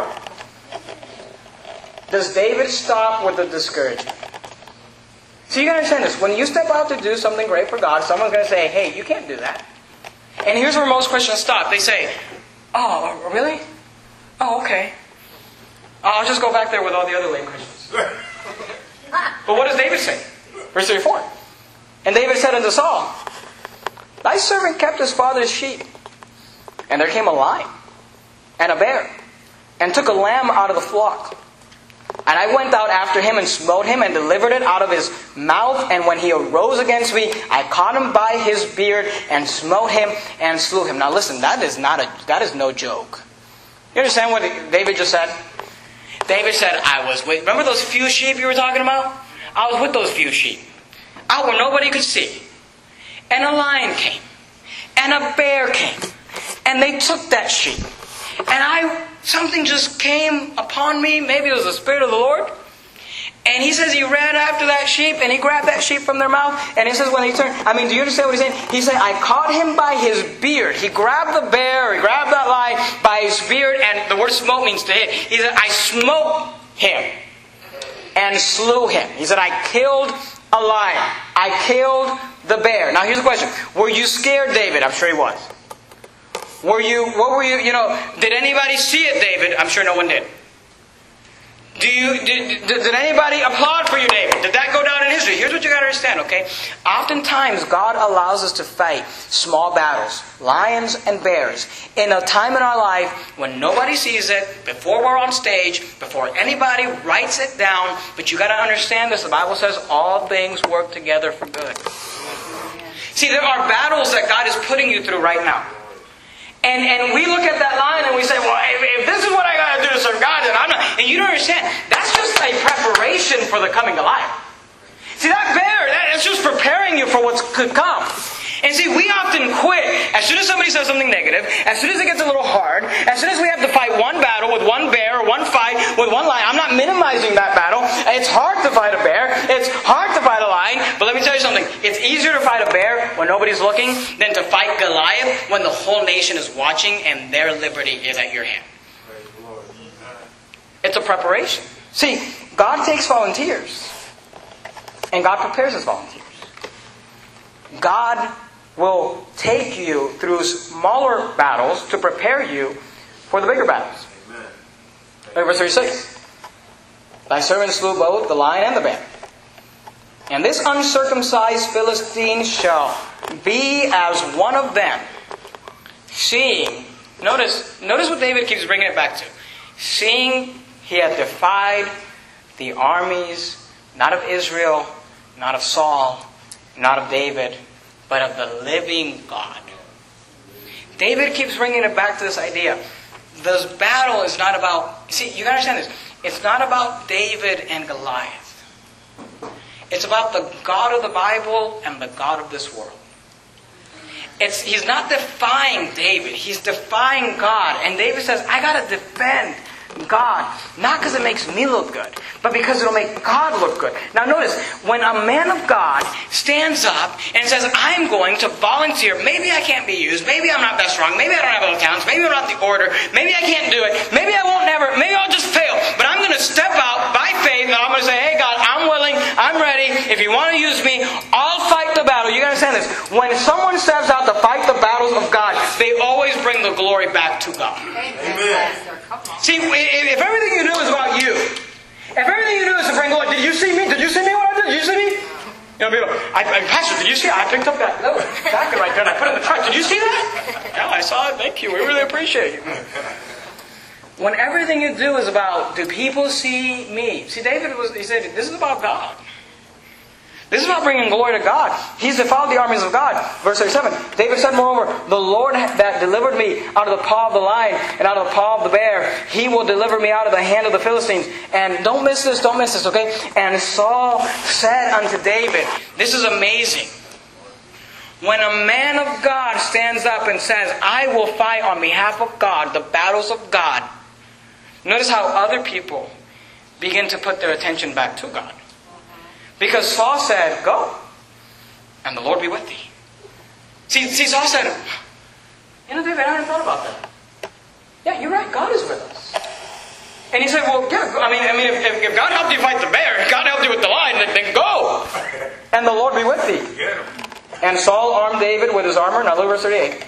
Does David stop with the discouragement? So you got to understand this. When you step out to do something great for God, someone's going to say, hey, you can't do that. And here's where most Christians stop. They say, oh, really? Oh, okay. I'll just go back there with all the other lame Christians. But what does David say? Verse thirty-four. And David said unto Saul, thy servant kept his father's sheep. And there came a lion and a bear, and took a lamb out of the flock. And I went out after him and smote him and delivered it out of his mouth. And when he arose against me, I caught him by his beard and smote him and slew him. Now listen, that is not a that is no joke. You understand what David just said? David said, I was with, remember those few sheep you were talking about? I was with those few sheep, out where nobody could see. And a lion came, and a bear came. And they took that sheep. And I, something just came upon me. Maybe it was the Spirit of the Lord. And he says he ran after that sheep and he grabbed that sheep from their mouth. And he says when he turned, I mean, do you understand what he's saying? He said, I caught him by his beard. He grabbed the bear, he grabbed that lion by his beard. And the word smote means to hit. He said, I smote him and slew him. He said, I killed a lion. I killed the bear. Now here's the question. Were you scared, David? I'm sure he was. Were you, what were you, you know, did anybody see it, David? I'm sure no one did. Do you, did, did, did anybody applaud for you, David? Did that go down in history? Here's what you got to understand, okay? Oftentimes, God allows us to fight small battles, lions and bears, in a time in our life when nobody sees it, before we're on stage, before anybody writes it down. But you got to understand this. The Bible says all things work together for good. See, there are battles that God is putting you through right now. And and we look at that line and we say, well, if, if this is what I got to do to serve God, then I'm not. And you don't understand. That's just a preparation for the coming Goliath. See, that bear, that is just preparing you for what could come. And see, we often quit as soon as somebody says something negative, as soon as it gets a little hard, as soon as we have to fight one battle with one bear, or one fight with one lion. I'm not minimizing that battle. It's hard to fight a bear. It's hard to fight a lion. But let me tell you something. It's easier to fight a bear when nobody's looking than to fight Goliath when the whole nation is watching and their liberty is at your hand. It's a preparation. See, God takes volunteers. And God prepares His volunteers. God will take you through smaller battles to prepare you for the bigger battles. Amen. Look at verse thirty-six. Thy servant slew both the lion and the bear. And this uncircumcised Philistine shall be as one of them, seeing, notice, notice what David keeps bringing it back to. Seeing he had defied the armies, not of Israel, not of Saul, not of David, but of the living God. David keeps bringing it back to this idea. This battle is not about, see, you gotta understand this. It's not about David and Goliath. It's about the God of the Bible and the God of this world. It's, he's not defying David. He's defying God. And David says, I got to defend God. Not because it makes me look good, but because it'll make God look good. Now notice, when a man of God stands up and says, I'm going to volunteer. Maybe I can't be used. Maybe I'm not that strong. Maybe I don't have all the talents. Maybe I'm not the orator. Maybe I can't do it. Maybe I won't never. Maybe I'll just fail. But I'm going to step out by faith and I'm going to say, hey God, I'm willing. I'm ready. If you want to use me, I'll fight the battle. You got to understand this. When someone steps out to fight the battles of God, they always bring the glory back to God. Amen. See, if everything you do is about you, if everything you do is to bring glory, did you see me? Did you see me when I did? Did you see me? You know, people, I, I, Pastor, did you see? I picked up that little jacket right there and I put it in the trunk. Did you see that? Yeah, I saw it. Thank you. We really appreciate it. When everything you do is about, do people see me? See, David was. He said, this is about God. This is about bringing glory to God. He's defiled the armies of God. Verse thirty-seven. David said, moreover, the Lord that delivered me out of the paw of the lion and out of the paw of the bear, He will deliver me out of the hand of the Philistines. And don't miss this, don't miss this, okay? And Saul said unto David, this is amazing. When a man of God stands up and says, I will fight on behalf of God, the battles of God, notice how other people begin to put their attention back to God. Because Saul said, go, and the Lord be with thee. See, see, Saul said, you know, David, I hadn't thought about that. Yeah, you're right, God is with us. And he said, well, yeah, I mean, I mean, if, if God helped you fight the bear, if God helped you with the lion, then, then go. And the Lord be with thee. And Saul armed David with his armor. Now look at verse thirty-eight.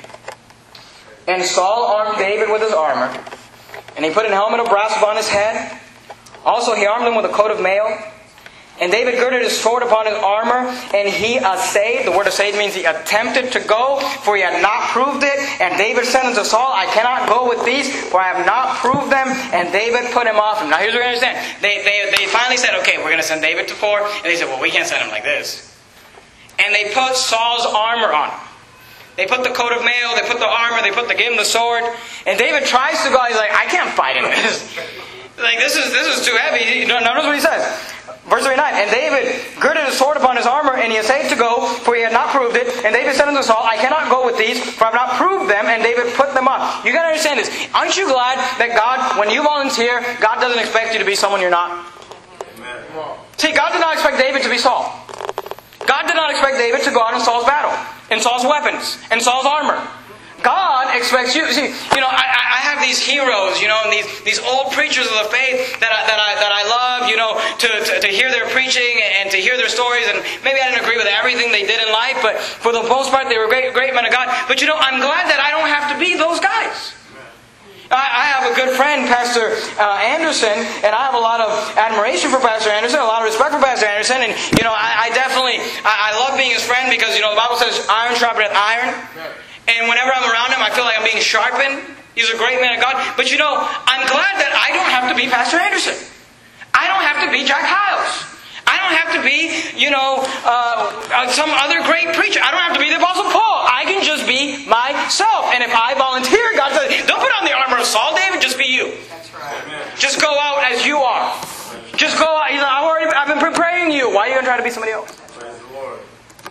And Saul armed David with his armor, and he put an helmet of brass upon his head. Also he armed him with a coat of mail. And David girded his sword upon his armor, and he assayed. The word assayed means he attempted to go, for he had not proved it. And David said unto Saul, I cannot go with these, for I have not proved them. And David put him off him. Now here's what we understand. They, they, they finally said, okay, we're going to send David to war. And they said, well, we can't send him like this. And they put Saul's armor on him. They put the coat of mail, they put the armor, they put the, give him the sword. And David tries to go, he's like, I can't fight in this. Like, this is, this is too heavy. Notice what he says. Verse thirty-nine, and David girded his sword upon his armor, and he essayed to go, for he had not proved it. And David said unto Saul, I cannot go with these, for I have not proved them. And David put them on. You got to understand this. Aren't you glad that God, when you volunteer, God doesn't expect you to be someone you're not? Amen. See, God did not expect David to be Saul. God did not expect David to go out in Saul's battle, in Saul's weapons, in Saul's armor. God expects you. See, you know, I, I have these heroes, you know, and these, these old preachers of the faith that I, that I that I love, you know, to, to, to hear their preaching and to hear their stories. And maybe I didn't agree with everything they did in life, but for the most part, they were great, great men of God. But you know, I'm glad that I don't have to be those guys. I, I have a good friend, Pastor uh, Anderson, and I have a lot of admiration for Pastor Anderson, a lot of respect for Pastor Anderson, and you know, I, I definitely I, I love being his friend because you know the Bible says iron sharpeneth iron. And whenever I'm around him, I feel like I'm being sharpened. He's a great man of God. But you know, I'm glad that I don't have to be Pastor Anderson. I don't have to be Jack Hyles. I don't have to be, you know, uh, some other great preacher. I don't have to be the Apostle Paul. I can just be myself. And if I volunteer, God says, don't put on the armor of Saul, David. Just be you. That's right. Just go out as you are. Just go out. He's like, I've already, I've been preparing you. Why are you going to try to be somebody else? Praise the Lord.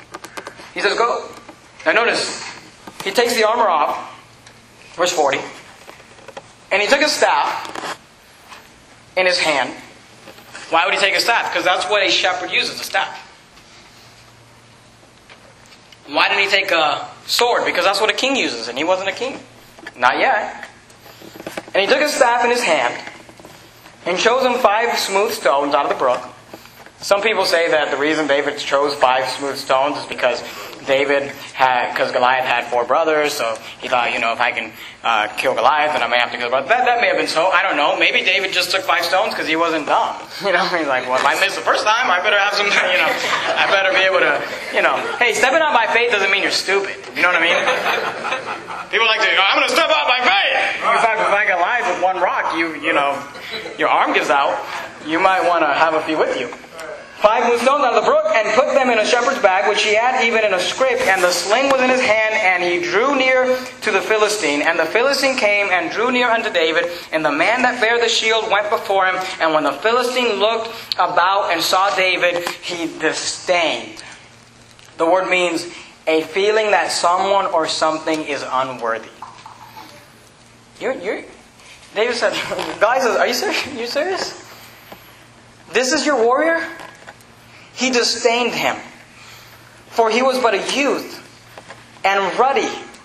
He says, go. Now notice. He takes the armor off, verse forty, and he took a staff in his hand. Why would he take a staff? Because that's what a shepherd uses, a staff. Why didn't he take a sword? Because that's what a king uses, and he wasn't a king. Not yet. And he took a staff in his hand, and chose him five smooth stones out of the brook, Some people say that the reason David chose five smooth stones is because David had, because Goliath had four brothers, so he thought, you know, if I can uh, kill Goliath, then I may have to kill brother. That, that may have been so. I don't know. Maybe David just took five stones because he wasn't dumb. You know, he's like, well, if I missed the first time, I better have some, you know, I better be able to, you know. Hey, stepping out by faith doesn't mean you're stupid. You know what I mean? People like to, you know, I'm going to step out by faith. In fact, if I Goliath with one rock, you, you know, your arm gives out, you might want to have a few with you. Five smooth stones out of the brook, and put them in a shepherd's bag, which he had even in a scrip, and the sling was in his hand, and he drew near to the Philistine. And the Philistine came and drew near unto David, and the man that bare the shield went before him. And when the Philistine looked about and saw David, he disdained. The word means a feeling that someone or something is unworthy. You're, you're, David said, guys, are you serious? Are you serious? This is your warrior? He disdained him, for he was but a youth, and ruddy,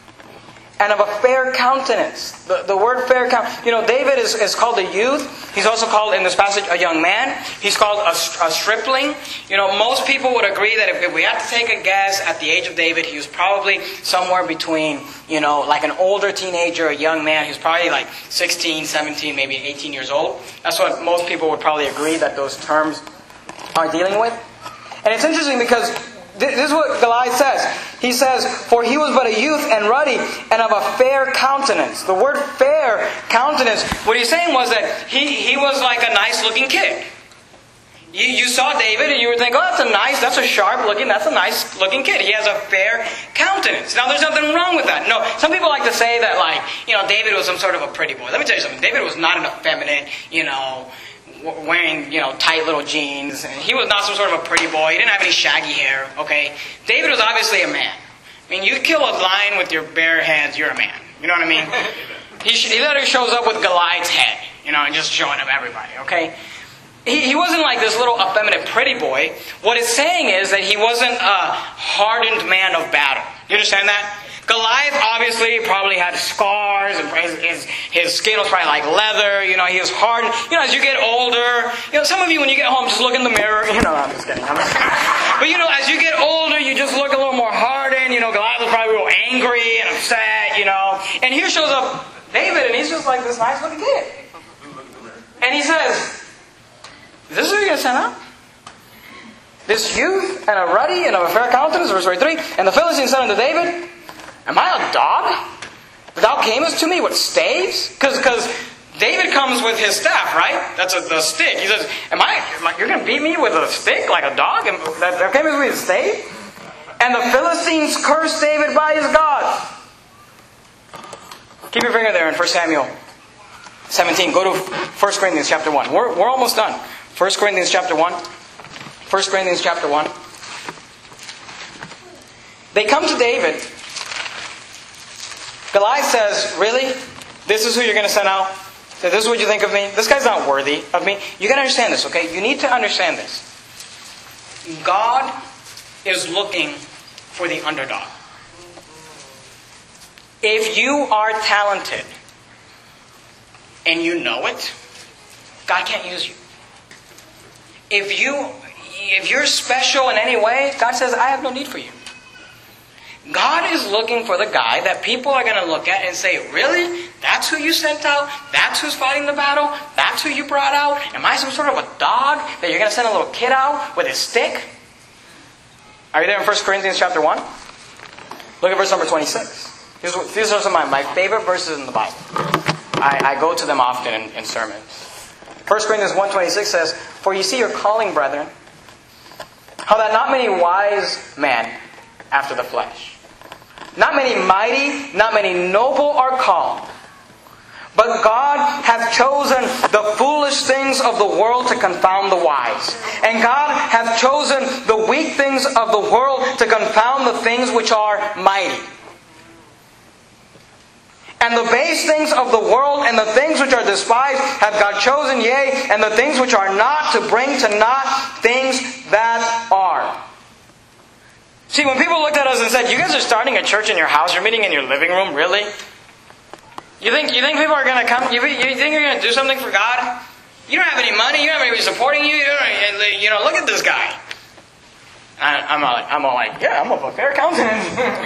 and of a fair countenance. The, the word fair countenance, you know, David is, is called a youth. He's also called, in this passage, a young man. He's called a, a stripling. You know, most people would agree that if, if we had to take a guess at the age of David, he was probably somewhere between, you know, like an older teenager, a young man. He was probably like sixteen, seventeen, maybe eighteen years old. That's what most people would probably agree that those terms are dealing with. And it's interesting because this is what Goliath says. He says, for he was but a youth and ruddy and of a fair countenance. The word fair countenance, what he's saying was that he, he was like a nice looking kid. You, you saw David and you would think, oh, that's a nice, that's a sharp looking, that's a nice looking kid. He has a fair countenance. Now, there's nothing wrong with that. No, some people like to say that, like, you know, David was some sort of a pretty boy. Let me tell you something. David was not an effeminate, you know, wearing, you know, tight little jeans. He was not some sort of a pretty boy. He didn't have any shaggy hair, okay? David was obviously a man. I mean, you kill a lion with your bare hands, you're a man. You know what I mean? He, he literally shows up with Goliath's head, you know, and just showing up everybody, okay? He, he wasn't like this little effeminate pretty boy. What it's saying is that he wasn't a hardened man of battle. You understand that? Goliath obviously probably had scars, and his, his skin was probably like leather, you know, he was hardened. You know, as you get older, you know, some of you when you get home just look in the mirror, you know, I'm just kidding. I'm just kidding. But you know, as you get older, you just look a little more hardened, you know, Goliath was probably real angry and upset, you know. And here shows up David, and he's just like this nice looking kid. And he says, is this who you're going to send out? This youth and a ruddy and of a fair countenance, verse thirty-three, and the Philistine said unto David, am I a dog? Thou camest to me with staves? Because David comes with his staff, right? That's a, the stick. He says, am I, am I you're going to beat me with a stick like a dog? And that, that came with a stave? And the Philistines cursed David by his God. Keep your finger there in First Samuel seventeen. Go to First Corinthians chapter one. We're, we're almost done. First Corinthians chapter one. First Corinthians chapter one. They come to David. Goliath says, really? This is who you're going to send out? This is what you think of me? This guy's not worthy of me. You got to understand this, okay? You need to understand this. God is looking for the underdog. If you are talented and you know it, God can't use you. If you, if you're special in any way, God says, I have no need for you. God is looking for the guy that people are going to look at and say, really? That's who you sent out? That's who's fighting the battle? That's who you brought out? Am I some sort of a dog that you're going to send a little kid out with his stick? Are you there in First Corinthians chapter one? Look at verse number twenty-six. These, these are some of my, my favorite verses in the Bible. I, I go to them often in, in sermons. First Corinthians one twenty-six says, for you see your calling, brethren, how that not many wise men after the flesh, not many mighty, not many noble are called. But God hath chosen the foolish things of the world to confound the wise. And God hath chosen the weak things of the world to confound the things which are mighty. And the base things of the world and the things which are despised hath God chosen, yea, and the things which are not, to bring to naught things that are. See, when people looked at us and said, you guys are starting a church in your house, you're meeting in your living room, really? You think you think people are going to come, you, you think you're going to do something for God? You don't have any money. You don't have anybody supporting you. You, don't, you know, look at this guy. I, I'm all like, I'm all like, yeah, I'm of a fair countenance.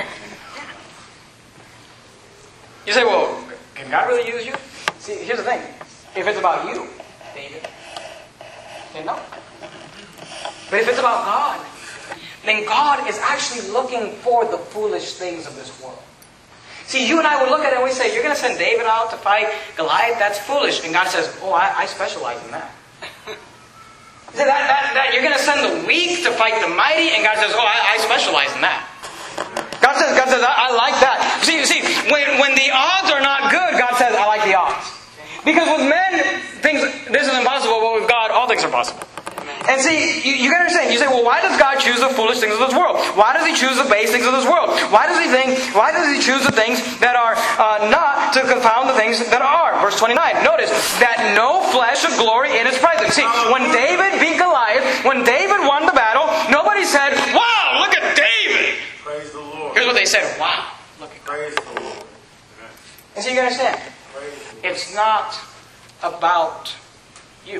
You say, well, can God really use you? See, here's the thing. If it's about you, David, then no. But if it's about God, then God is actually looking for the foolish things of this world. See, you and I would look at it and we say, you're going to send David out to fight Goliath? That's foolish. And God says, oh, I, I specialize in that. See, that, that, that you're going to send the weak to fight the mighty? And God says, oh, I, I specialize in that. God says, God says, I, I like that. See, see, when, when the odds are not good, God says, I like the odds. Because with men, things, this is impossible, but with God, all things are possible. And see, you, you can understand. You say, well, why does God choose the foolish things of this world? Why does He choose the base things of this world? Why does He think? Why does He choose the things that are uh, not to confound the things that are? Verse twenty-nine. Notice that no flesh should glory in its presence. See, when David beat Goliath, when David won the battle, nobody said, "Wow, look at David." Praise the Lord. Here's what they said: "Wow, look at God." Praise the Lord. And so you can understand, it's not about you.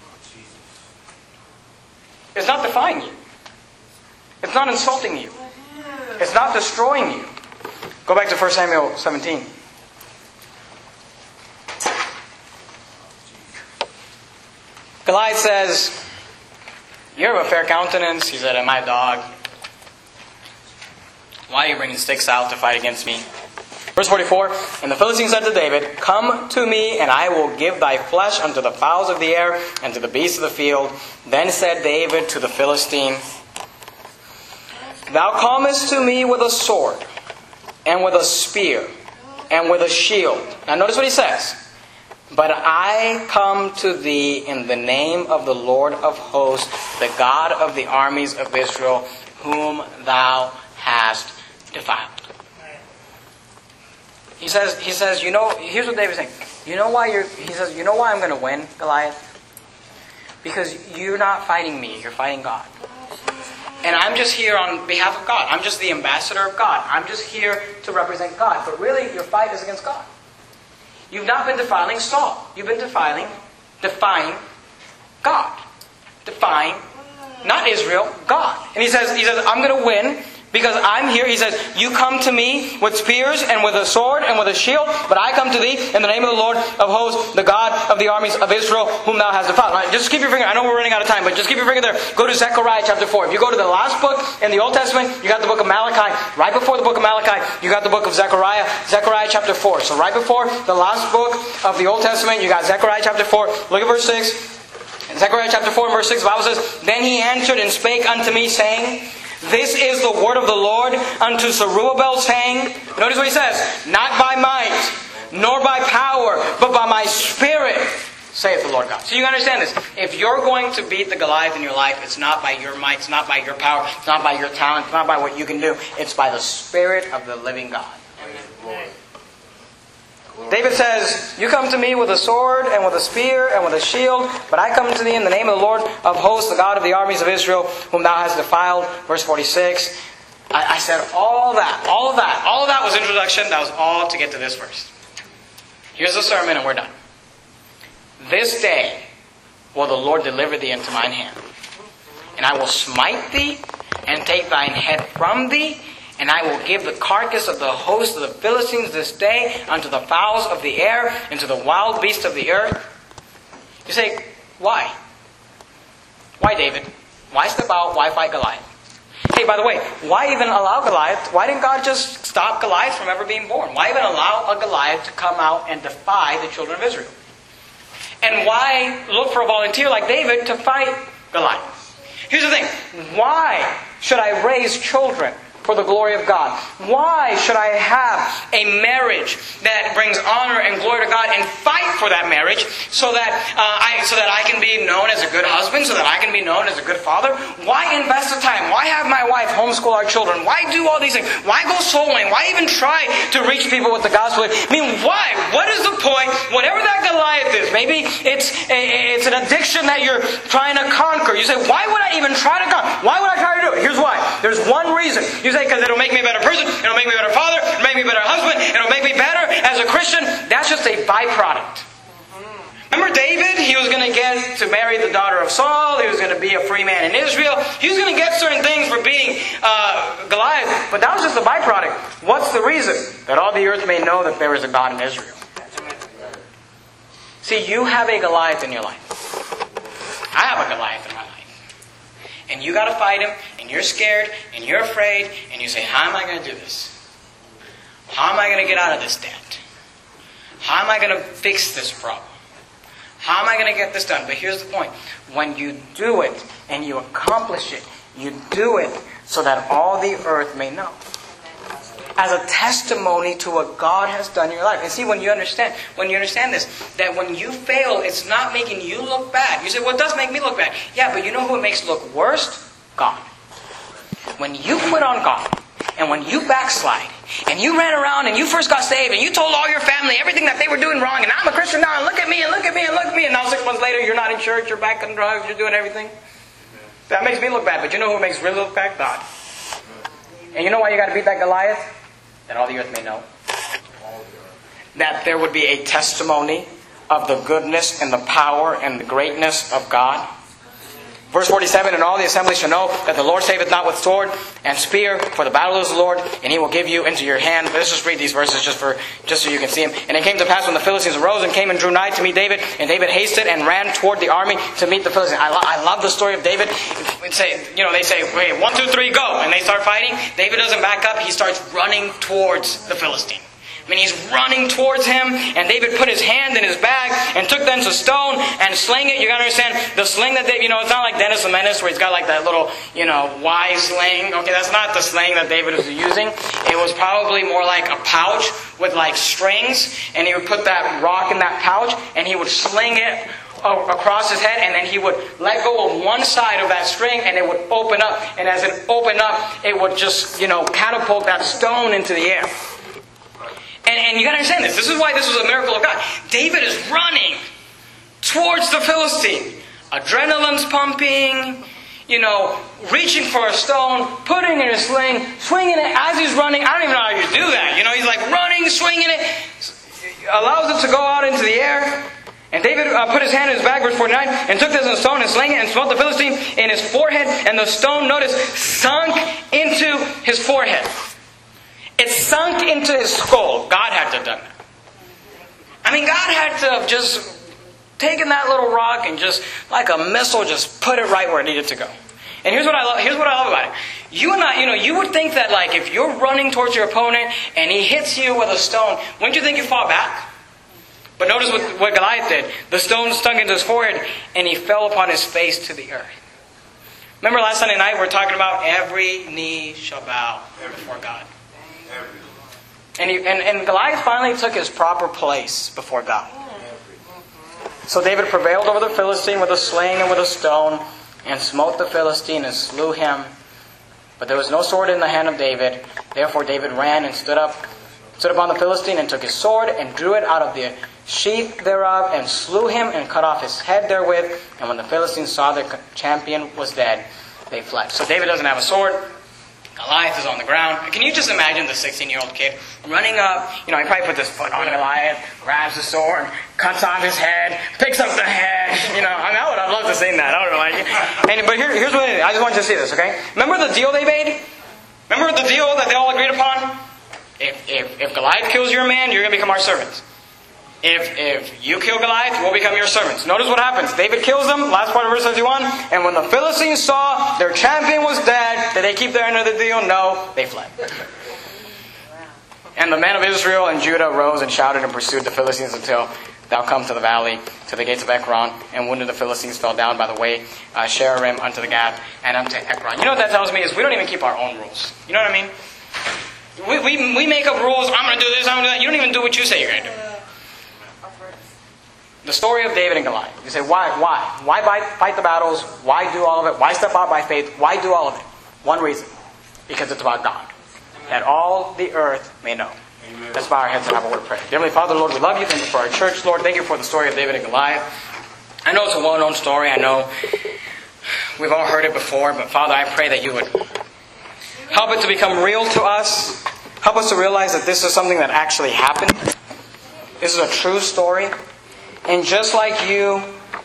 It's not defying you. It's not insulting you. It's not destroying you. Go back to First Samuel seventeen. Goliath says, "You're of a fair countenance." He said, "Am I a dog? Why are you bringing sticks out to fight against me?" Verse forty-four, and the Philistine said to David, "Come to me, and I will give thy flesh unto the fowls of the air, and to the beasts of the field." Then said David to the Philistine, "Thou comest to me with a sword, and with a spear, and with a shield." Now notice what he says. "But I come to thee in the name of the Lord of hosts, the God of the armies of Israel, whom thou hast defiled." He says, he says, you know, here's what David's saying. You know why you're, he says, you know why I'm going to win, Goliath? Because you're not fighting me, you're fighting God. And I'm just here on behalf of God. I'm just the ambassador of God. I'm just here to represent God. But really, your fight is against God. You've not been defiling Saul. You've been defiling, defying God. Defying, not Israel, God. And he says, he says, I'm going to win. Because I'm here, he says, you come to me with spears and with a sword and with a shield, but I come to thee in the name of the Lord of hosts, the God of the armies of Israel, whom thou hast defiled. Right, just keep your finger, I know we're running out of time, but just keep your finger there. Go to Zechariah chapter four. If you go to the last book in the Old Testament, you got the book of Malachi. Right before the book of Malachi, you got the book of Zechariah, Zechariah chapter four. So right before the last book of the Old Testament, you got Zechariah chapter four. Look at verse six. Zechariah chapter four and verse six, the Bible says, "Then he answered and spake unto me, saying, This is the word of the Lord unto Zerubbabel, saying," notice what he says, "Not by might, nor by power, but by my Spirit, saith the Lord God." So you understand this. If you're going to beat the Goliath in your life, it's not by your might, it's not by your power, it's not by your talent, it's not by what you can do. It's by the Spirit of the living God. Amen. David says, "You come to me with a sword and with a spear and with a shield, but I come to thee in the name of the Lord of hosts, the God of the armies of Israel, whom thou hast defiled." Verse forty-six. I, I said all that, all of that, all of that was introduction. That was all to get to this verse. Here's the sermon and we're done. "This day will the Lord deliver thee into mine hand, and I will smite thee and take thine head from thee, and I will give the carcass of the host of the Philistines this day unto the fowls of the air and to the wild beasts of the earth." You say, why? Why, David? Why step out? Why fight Goliath? Hey, by the way, why even allow Goliath? Why didn't God just stop Goliath from ever being born? Why even allow a Goliath to come out and defy the children of Israel? And why look for a volunteer like David to fight Goliath? Here's the thing. Why should I raise children for the glory of God? Why should I have a marriage that brings honor and glory to God and fight for that marriage so that uh, I so that I can be known as a good husband, so that I can be known as a good father? Why invest the time? Why have my wife homeschool our children? Why do all these things? Why go soul winning? Why even try to reach people with the gospel? I mean, why? What is the point? Whatever that Goliath is, maybe it's a, it's an addiction that you're trying to conquer. You say, why would I even try to conquer? Why would I try to do it? Here's why. There's one reason. You say, because it'll make me a better person, it'll make me a better father, it'll make me a better husband, it'll make me better as a Christian. That's just a byproduct. Remember David? David. He was going to get to marry the daughter of Saul. He was going to be a free man in Israel. He was going to get certain things for beating uh, Goliath. But that was just a byproduct. What's the reason? That all the earth may know that there is a God in Israel. See, you have a Goliath in your life. I have a Goliath in my life. And you got to fight him, and you're scared, and you're afraid, and you say, how am I going to do this? How am I going to get out of this debt? How am I going to fix this problem? How am I going to get this done? But here's the point. When you do it, and you accomplish it, you do it so that all the earth may know. As a testimony to what God has done in your life. And see, when you understand, when you understand this, that when you fail, it's not making you look bad. You say, well, it does make me look bad. Yeah, but you know who it makes look worse? God. When you quit on God, and when you backslide, and you ran around and you first got saved, and you told all your family everything that they were doing wrong, and I'm a Christian now, and look at me, and look at me, and look at me, and now six months later, you're not in church, you're back on drugs, you're doing everything. That makes me look bad, but you know who makes really look bad? God. And you know why you got to beat that Goliath? That all the earth may know. That there would be a testimony of the goodness and the power and the greatness of God. Verse forty-seven, and all the assembly shall know that the Lord saveth not with sword and spear, for the battle is the Lord, and He will give you into your hand. Let's just read these verses just for just so you can see them. And it came to pass when the Philistines arose and came and drew nigh to meet David, and David hasted and ran toward the army to meet the Philistines. I, lo- I love the story of David. Say, you know, they say, wait, one, two, three, go, and they start fighting. David doesn't back up. He starts running towards the Philistine. I mean, he's running towards him, and David put his hand in his bag and took thence a stone and sling it. You gotta understand, the sling that David, you know, it's not like Dennis the Menace where he's got like that little, you know, Y sling. Okay, that's not the sling that David was using. It was probably more like a pouch with like strings, and he would put that rock in that pouch, and he would sling it across his head, and then he would let go of one side of that string, and it would open up. And as it opened up, it would just, you know, catapult that stone into the air. And, and you got to understand this. This is why this was a miracle of God. David is running towards the Philistine. Adrenaline's pumping, you know, reaching for a stone, putting it in a sling, swinging it as he's running. I don't even know how you do that. You know, he's like running, swinging it, allows it to go out into the air. And David uh, put his hand in his bag, verse forty-nine, and took this stone and slang it and smote the Philistine in his forehead. And the stone, notice, sunk into his forehead. It sunk into his skull. God had to have done that. I mean, God had to have just taken that little rock and just, like a missile, just put it right where it needed to go. And here's what I love. Here's what I love about it. You and I, you know, you would think that, like, if you're running towards your opponent and he hits you with a stone, wouldn't you think you fall back? But notice what, what Goliath did. The stone stunk into his forehead, and he fell upon his face to the earth. Remember last Sunday night we were talking about every knee shall bow before God. And, he, and, and Goliath finally took his proper place before God. So David prevailed over the Philistine with a sling and with a stone, and smote the Philistine and slew him. But there was no sword in the hand of David. Therefore David ran and stood up, stood upon the Philistine, and took his sword, and drew it out of the sheath thereof, and slew him, and cut off his head therewith. And when the Philistines saw their champion was dead, they fled. So David doesn't have a sword. Goliath is on the ground. Can you just imagine the sixteen-year-old kid running up? You know, he probably puts his foot on Goliath, grabs the sword, cuts off his head, picks up the head. You know, I mean, I would have loved to sing that. I don't know. Like, and, but here, here's what it is. I just want you to see this, okay? Remember the deal they made? Remember the deal that they all agreed upon? If, if, if Goliath kills your man, you're going to become our servants. If if you kill Goliath, we'll become your servants. Notice what happens. David kills them, last part of verse fifty-one. And when the Philistines saw their champion was dead, did they keep their end of the deal? No, they fled. And the men of Israel and Judah rose and shouted and pursued the Philistines until thou come to the valley, to the gates of Ekron. And wounded the Philistines fell down by the way, uh, Sherarim unto the Gath, and unto Ekron. You know what that tells me is we don't even keep our own rules. You know what I mean? We, we, we make up rules. I'm going to do this, I'm going to do that. You don't even do what you say you're going to do. The story of David and Goliath. You say, why? Why? Why fight the battles? Why do all of it? Why step out by faith? Why do all of it? One reason. Because it's about God. That all the earth may know. Amen. Let's bow our heads and have a word of prayer. Heavenly Father, Lord, we love you. Thank you for our church, Lord. Thank you for the story of David and Goliath. I know it's a well-known story. I know we've all heard it before. But Father, I pray that you would help it to become real to us. Help us to realize that this is something that actually happened. This is a true story. And just like you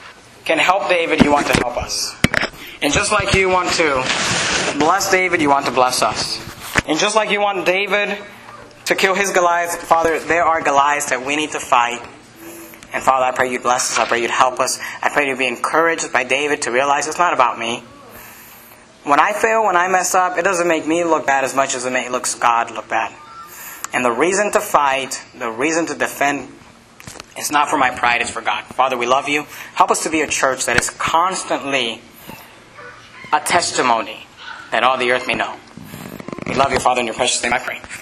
can help David, you want to help us. And just like you want to bless David, you want to bless us. And just like you want David to kill his Goliath, Father, there are Goliaths that we need to fight. And Father, I pray you'd bless us. I pray you'd help us. I pray you'd be encouraged by David to realize it's not about me. When I fail, when I mess up, it doesn't make me look bad as much as it makes God look bad. And the reason to fight, the reason to defend, it's not for my pride, it's for God. Father, we love you. Help us to be a church that is constantly a testimony that all the earth may know. We love you, Father, in your precious name I pray.